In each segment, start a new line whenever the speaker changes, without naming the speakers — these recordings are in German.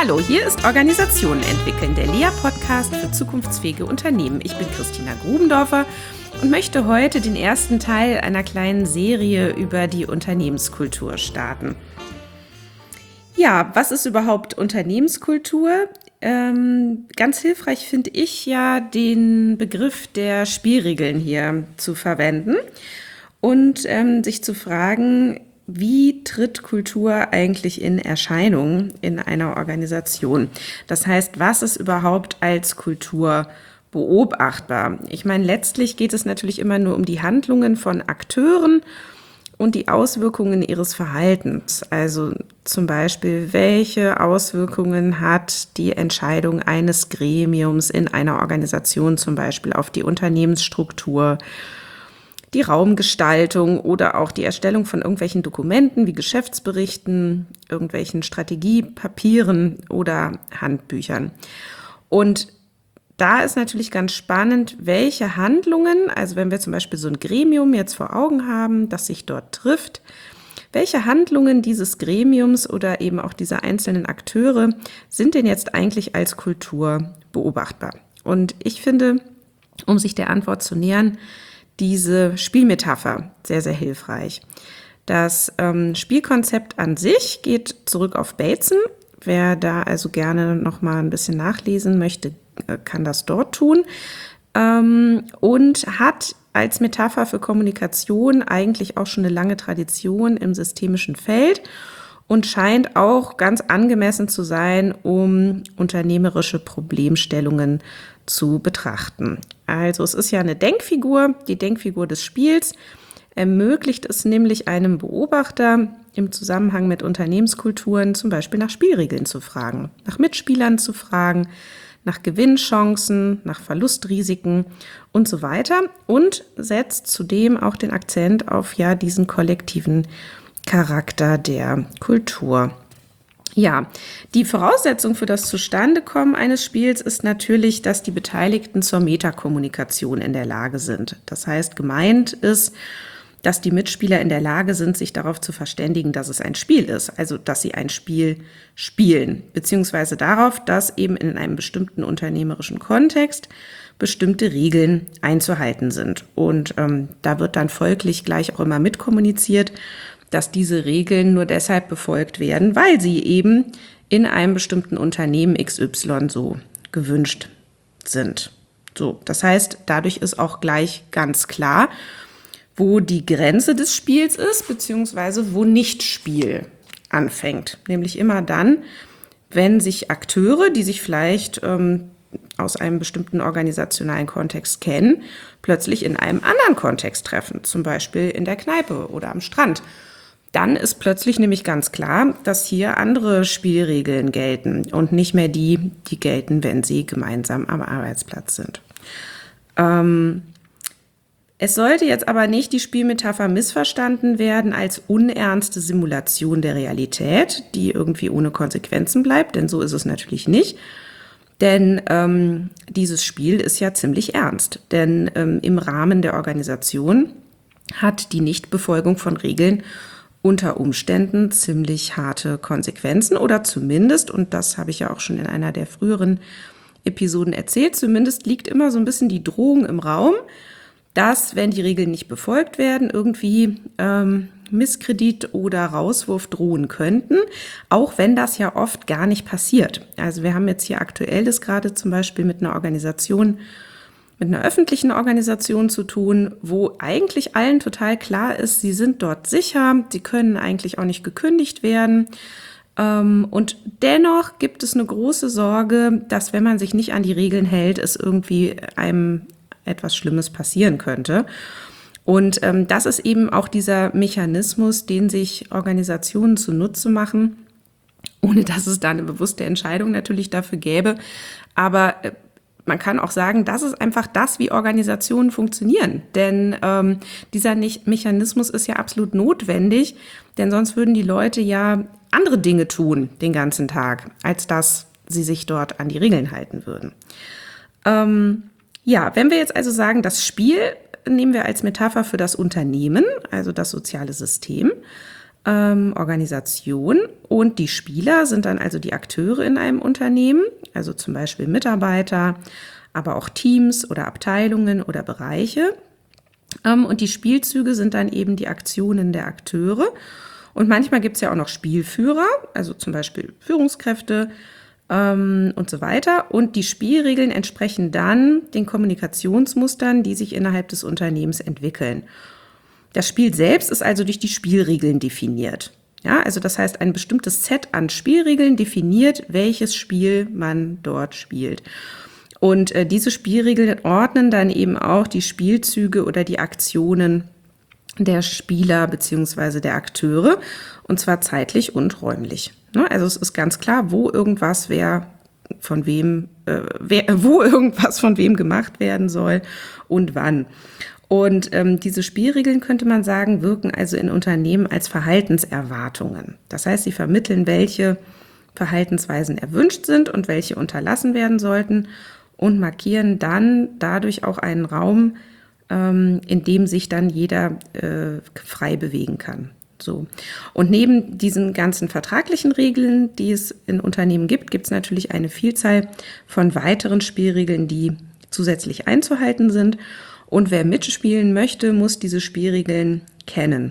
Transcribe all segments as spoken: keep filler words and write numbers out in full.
Hallo, hier ist Organisationen entwickeln, der L E A-Podcast für zukunftsfähige Unternehmen. Ich bin Christina Grubendorfer und möchte heute den ersten Teil einer kleinen Serie über die Unternehmenskultur starten. Ja, was ist überhaupt Unternehmenskultur? Ähm, ganz hilfreich finde ich ja, den Begriff der Spielregeln hier zu verwenden und ähm, sich zu fragen, wie tritt Kultur eigentlich in Erscheinung in einer Organisation? Das heißt, was ist überhaupt als Kultur beobachtbar? Ich meine, letztlich geht es natürlich immer nur um die Handlungen von Akteuren und die Auswirkungen ihres Verhaltens. Also zum Beispiel, welche Auswirkungen hat die Entscheidung eines Gremiums in einer Organisation zum Beispiel auf die Unternehmensstruktur, die Raumgestaltung oder auch die Erstellung von irgendwelchen Dokumenten wie Geschäftsberichten, irgendwelchen Strategiepapieren oder Handbüchern. Und da ist natürlich ganz spannend, welche Handlungen, also wenn wir zum Beispiel so ein Gremium jetzt vor Augen haben, das sich dort trifft, welche Handlungen dieses Gremiums oder eben auch dieser einzelnen Akteure sind denn jetzt eigentlich als Kultur beobachtbar? Und ich finde, um sich der Antwort zu nähern, diese Spielmetapher sehr, sehr hilfreich. Das ähm, Spielkonzept an sich geht zurück auf Bateson. Wer da also gerne noch mal ein bisschen nachlesen möchte, kann das dort tun. Ähm, und hat als Metapher für Kommunikation eigentlich auch schon eine lange Tradition im systemischen Feld und scheint auch ganz angemessen zu sein, um unternehmerische Problemstellungen zu betrachten. Also es ist ja eine Denkfigur, die Denkfigur des Spiels ermöglicht es nämlich einem Beobachter im Zusammenhang mit Unternehmenskulturen zum Beispiel nach Spielregeln zu fragen, nach Mitspielern zu fragen, nach Gewinnchancen, nach Verlustrisiken und so weiter und setzt zudem auch den Akzent auf ja diesen kollektiven Charakter der Kultur. Ja, die Voraussetzung für das Zustandekommen eines Spiels ist natürlich, dass die Beteiligten zur Metakommunikation in der Lage sind. Das heißt, gemeint ist, dass die Mitspieler in der Lage sind, sich darauf zu verständigen, dass es ein Spiel ist, also dass sie ein Spiel spielen, beziehungsweise darauf, dass eben in einem bestimmten unternehmerischen Kontext bestimmte Regeln einzuhalten sind. Und ähm, da wird dann folglich gleich auch immer mitkommuniziert, dass diese Regeln nur deshalb befolgt werden, weil sie eben in einem bestimmten Unternehmen X Y so gewünscht sind. So, das heißt, dadurch ist auch gleich ganz klar, wo die Grenze des Spiels ist, beziehungsweise wo Nicht-Spiel anfängt. Nämlich immer dann, wenn sich Akteure, die sich vielleicht ähm, aus einem bestimmten organisationalen Kontext kennen, plötzlich in einem anderen Kontext treffen, zum Beispiel in der Kneipe oder am Strand. Dann ist plötzlich nämlich ganz klar, dass hier andere Spielregeln gelten und nicht mehr die, die gelten, wenn sie gemeinsam am Arbeitsplatz sind. Ähm, es sollte jetzt aber nicht die Spielmetapher missverstanden werden als unernste Simulation der Realität, die irgendwie ohne Konsequenzen bleibt, denn so ist es natürlich nicht. Denn ähm, dieses Spiel ist ja ziemlich ernst, denn ähm, im Rahmen der Organisation hat die Nichtbefolgung von Regeln unter Umständen ziemlich harte Konsequenzen oder zumindest, und das habe ich ja auch schon in einer der früheren Episoden erzählt, zumindest liegt immer so ein bisschen die Drohung im Raum, dass, wenn die Regeln nicht befolgt werden, irgendwie ähm, Misskredit oder Rauswurf drohen könnten, auch wenn das ja oft gar nicht passiert. Also wir haben jetzt hier aktuelles gerade zum Beispiel mit einer Organisation, mit einer öffentlichen Organisation zu tun, wo eigentlich allen total klar ist, sie sind dort sicher, sie können eigentlich auch nicht gekündigt werden. Und dennoch gibt es eine große Sorge, dass wenn man sich nicht an die Regeln hält, es irgendwie einem etwas Schlimmes passieren könnte. Und ähm, das ist eben auch dieser Mechanismus, den sich Organisationen zunutze machen, ohne dass es da eine bewusste Entscheidung natürlich dafür gäbe. Aber äh, man kann auch sagen, das ist einfach das, wie Organisationen funktionieren. Denn ähm, dieser Mechanismus ist ja absolut notwendig, denn sonst würden die Leute ja andere Dinge tun den ganzen Tag, als dass sie sich dort an die Regeln halten würden. Ähm, ja, wenn wir jetzt also sagen, das Spiel nehmen wir als Metapher für das Unternehmen, also das soziale System, ähm, Organisation und die Spieler sind dann also die Akteure in einem Unternehmen, also zum Beispiel Mitarbeiter, aber auch Teams oder Abteilungen oder Bereiche. Ähm, und die Spielzüge sind dann eben die Aktionen der Akteure. Und manchmal gibt es ja auch noch Spielführer, also zum Beispiel Führungskräfte ähm, und so weiter. Und die Spielregeln entsprechen dann den Kommunikationsmustern, die sich innerhalb des Unternehmens entwickeln. Das Spiel selbst ist also durch die Spielregeln definiert. Ja, also das heißt, ein bestimmtes Set an Spielregeln definiert, welches Spiel man dort spielt. Und äh, diese Spielregeln ordnen dann eben auch die Spielzüge oder die Aktionen der Spieler bzw. der Akteure, und zwar zeitlich und räumlich. Ne? Also es ist ganz klar, wo irgendwas wer von wem, äh, wer, wo irgendwas von wem gemacht werden soll und wann. Und ähm, diese Spielregeln, könnte man sagen, wirken also in Unternehmen als Verhaltenserwartungen. Das heißt, sie vermitteln, welche Verhaltensweisen erwünscht sind und welche unterlassen werden sollten und markieren dann dadurch auch einen Raum, ähm, in dem sich dann jeder äh, frei bewegen kann. So. Und neben diesen ganzen vertraglichen Regeln, die es in Unternehmen gibt, gibt es natürlich eine Vielzahl von weiteren Spielregeln, die zusätzlich einzuhalten sind. Und wer mitspielen möchte, muss diese Spielregeln kennen.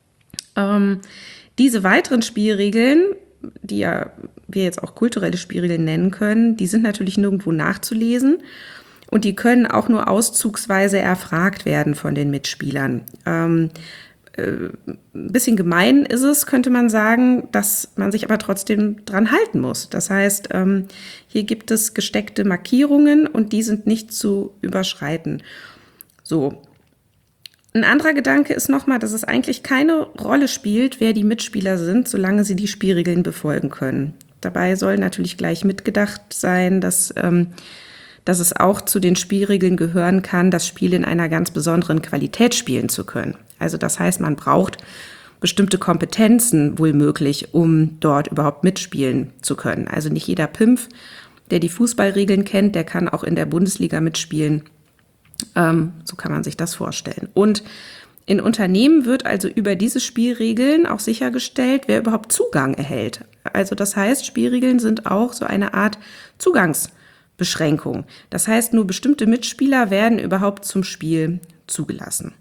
Ähm, diese weiteren Spielregeln, die ja wir jetzt auch kulturelle Spielregeln nennen können, die sind natürlich nirgendwo nachzulesen und die können auch nur auszugsweise erfragt werden von den Mitspielern. Ähm, äh, ein bisschen gemein ist es, könnte man sagen, dass man sich aber trotzdem dran halten muss. Das heißt, ähm, hier gibt es gesteckte Markierungen und die sind nicht zu überschreiten. So. Ein anderer Gedanke ist nochmal, dass es eigentlich keine Rolle spielt, wer die Mitspieler sind, solange sie die Spielregeln befolgen können. Dabei soll natürlich gleich mitgedacht sein, dass, ähm, dass es auch zu den Spielregeln gehören kann, das Spiel in einer ganz besonderen Qualität spielen zu können. Also das heißt, man braucht bestimmte Kompetenzen wohl möglich, um dort überhaupt mitspielen zu können. Also nicht jeder Pimpf, der die Fußballregeln kennt, der kann auch in der Bundesliga mitspielen. Ähm, so kann man sich das vorstellen. Und in Unternehmen wird also über diese Spielregeln auch sichergestellt, wer überhaupt Zugang erhält. Also das heißt, Spielregeln sind auch so eine Art Zugangsbeschränkung. Das heißt, nur bestimmte Mitspieler werden überhaupt zum Spiel zugelassen.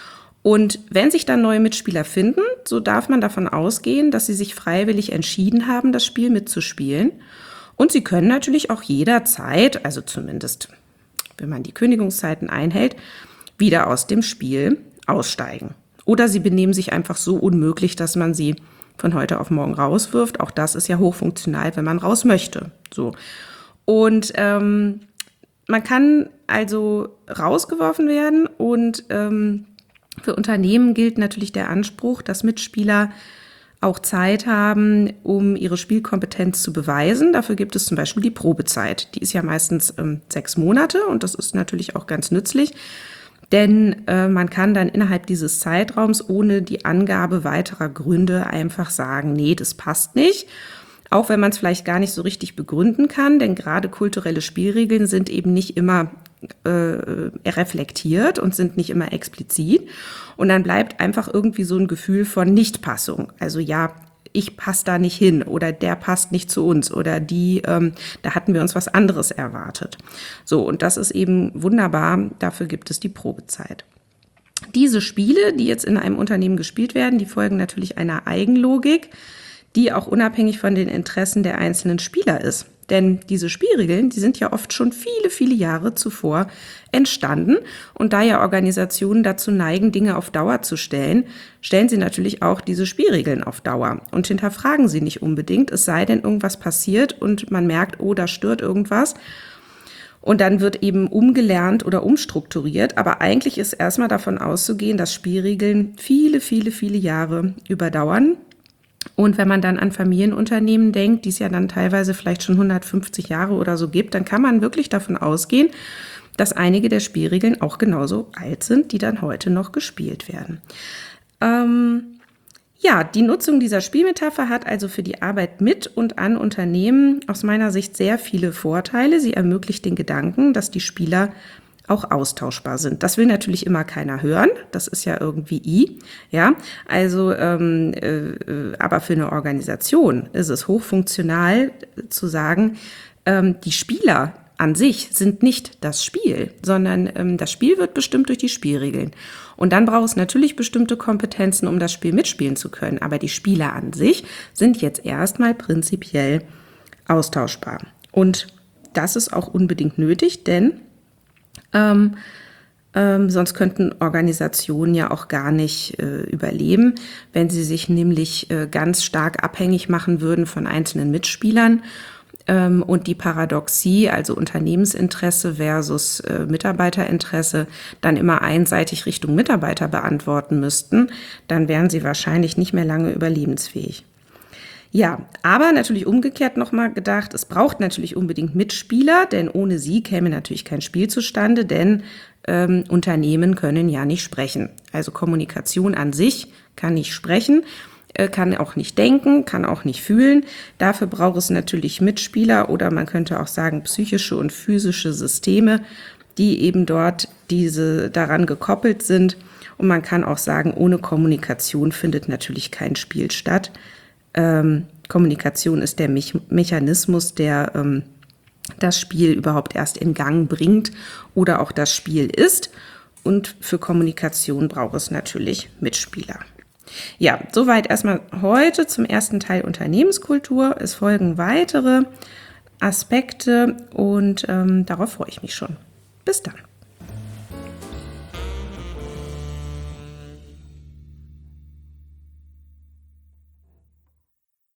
Und wenn sich dann neue Mitspieler finden, so darf man davon ausgehen, dass sie sich freiwillig entschieden haben, das Spiel mitzuspielen. Und sie können natürlich auch jederzeit, also zumindest wenn man die Kündigungszeiten einhält, wieder aus dem Spiel aussteigen. Oder sie benehmen sich einfach so unmöglich, dass man sie von heute auf morgen rauswirft. Auch das ist ja hochfunktional, wenn man raus möchte. So. Und ähm, man kann also rausgeworfen werden und ähm, für Unternehmen gilt natürlich der Anspruch, dass Mitspieler auch Zeit haben, um ihre Spielkompetenz zu beweisen. Dafür gibt es zum Beispiel die Probezeit. Die ist ja meistens ähm, sechs Monate und das ist natürlich auch ganz nützlich, denn äh, man kann dann innerhalb dieses Zeitraums ohne die Angabe weiterer Gründe einfach sagen, nee, das passt nicht. Auch wenn man es vielleicht gar nicht so richtig begründen kann, denn gerade kulturelle Spielregeln sind eben nicht immer äh, reflektiert und sind nicht immer explizit. Und dann bleibt einfach irgendwie so ein Gefühl von Nichtpassung. Also ja, ich passe da nicht hin oder der passt nicht zu uns oder die, ähm, da hatten wir uns was anderes erwartet. So, und das ist eben wunderbar, dafür gibt es die Probezeit. Diese Spiele, die jetzt in einem Unternehmen gespielt werden, die folgen natürlich einer Eigenlogik, die auch unabhängig von den Interessen der einzelnen Spieler ist. Denn diese Spielregeln, die sind ja oft schon viele, viele Jahre zuvor entstanden. Und da ja Organisationen dazu neigen, Dinge auf Dauer zu stellen, stellen sie natürlich auch diese Spielregeln auf Dauer und hinterfragen sie nicht unbedingt, es sei denn, irgendwas passiert und man merkt, oh, da stört irgendwas. Und dann wird eben umgelernt oder umstrukturiert. Aber eigentlich ist erstmal davon auszugehen, dass Spielregeln viele, viele, viele Jahre überdauern. Und wenn man dann an Familienunternehmen denkt, die es ja dann teilweise vielleicht schon hundertfünfzig Jahre oder so gibt, dann kann man wirklich davon ausgehen, dass einige der Spielregeln auch genauso alt sind, die dann heute noch gespielt werden. Ähm, ja, die Nutzung dieser Spielmetapher hat also für die Arbeit mit und an Unternehmen aus meiner Sicht sehr viele Vorteile. Sie ermöglicht den Gedanken, dass die Spieler auch austauschbar sind. Das will natürlich immer keiner hören, das ist ja irgendwie I, ja, also, ähm, äh, aber für eine Organisation ist es hochfunktional zu sagen, ähm, die Spieler an sich sind nicht das Spiel, sondern ähm, das Spiel wird bestimmt durch die Spielregeln. Und dann braucht es natürlich bestimmte Kompetenzen, um das Spiel mitspielen zu können. Aber die Spieler an sich sind jetzt erstmal prinzipiell austauschbar. Und das ist auch unbedingt nötig, denn ähm, ähm, sonst könnten Organisationen ja auch gar nicht äh, überleben, wenn sie sich nämlich äh, ganz stark abhängig machen würden von einzelnen Mitspielern. Und die Paradoxie, also Unternehmensinteresse versus äh, Mitarbeiterinteresse, dann immer einseitig Richtung Mitarbeiter beantworten müssten, dann wären sie wahrscheinlich nicht mehr lange überlebensfähig. Ja, aber natürlich umgekehrt nochmal gedacht, es braucht natürlich unbedingt Mitspieler, denn ohne sie käme natürlich kein Spiel zustande, denn ähm, Unternehmen können ja nicht sprechen. Also Kommunikation an sich kann nicht sprechen, kann auch nicht denken, kann auch nicht fühlen. Dafür braucht es natürlich Mitspieler oder man könnte auch sagen psychische und physische Systeme, die eben dort diese daran gekoppelt sind. Und man kann auch sagen, ohne Kommunikation findet natürlich kein Spiel statt. Ähm, Kommunikation ist der Me- Mechanismus, der ähm, das Spiel überhaupt erst in Gang bringt oder auch das Spiel ist. Und für Kommunikation braucht es natürlich Mitspieler. Ja, soweit erstmal heute zum ersten Teil Unternehmenskultur. Es folgen weitere Aspekte und ähm, darauf freue ich mich schon. Bis dann.